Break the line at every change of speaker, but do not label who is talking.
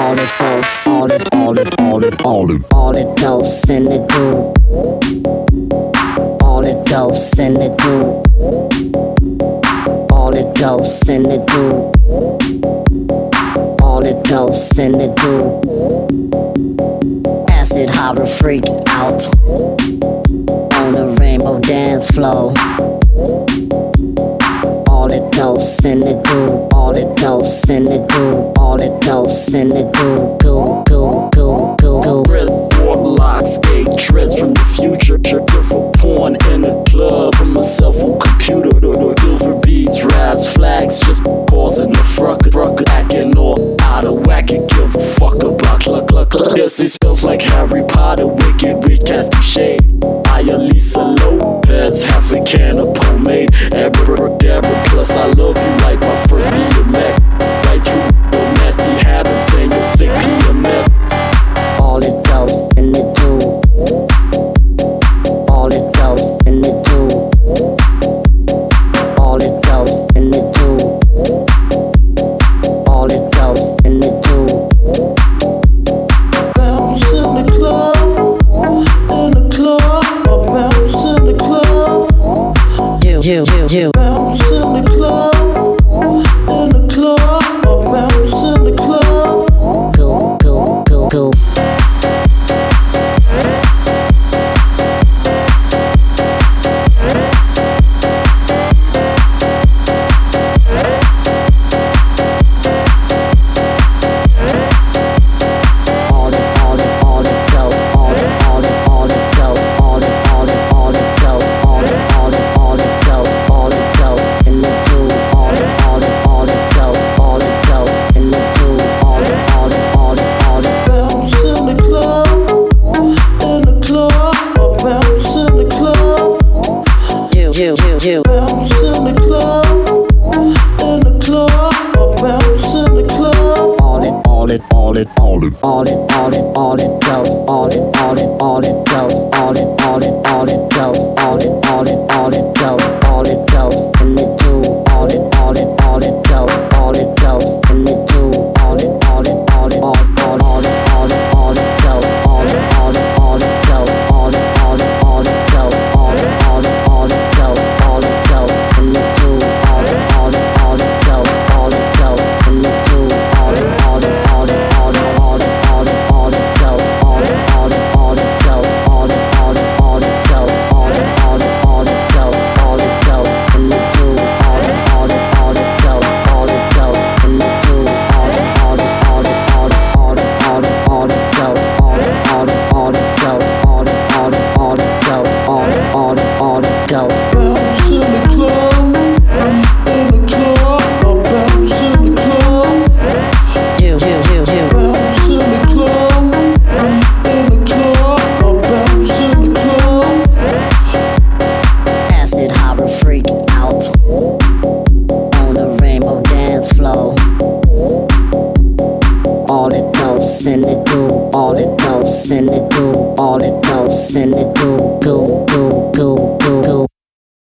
all the dopes in the group. All the dopes in the group. All the dopes in the group. All the dopes in the group. Acid horror freak out on the rainbow dance floor. All the dopes in the group. All the dopes in the group. All the dopes in the group. Go, go, go, go, go.
Red warlocks, skate dreads from the future. Trigger for porn in a club from a cell phone computer. Silver beads, rise flags, just causing a fruck, acting all out of whack and give a fuck about luck. Yes, it smells like Harry Potter, wicked casting shade. I Lisa Lopez, half a can of pomade. Abracadabra, plus I love you like my first BMX. Right through your nasty habits and your thick PMF.
All the dopes in the group. All the dopes in the group. All the dopes in the group. All the dopes in the group.
Bounce in the club, in the club, bounce in the club.
You.
Bounce in the club, in the club, bounce in the club.
Go, go, go, go. You.
Bounce in the club, in the club, bounce in the club.
All it.